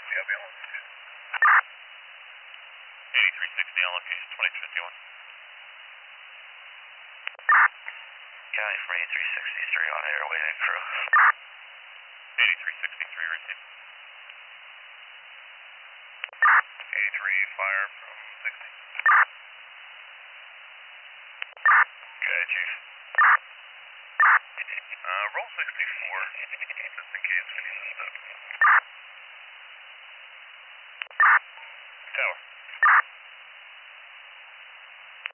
Copy on altitude. 8360 on location 2251. County from 8363 on air, waiting crew. 8363 receive. 83, fire from 60. Okay, Chief. Roll 64, just in case we need to step.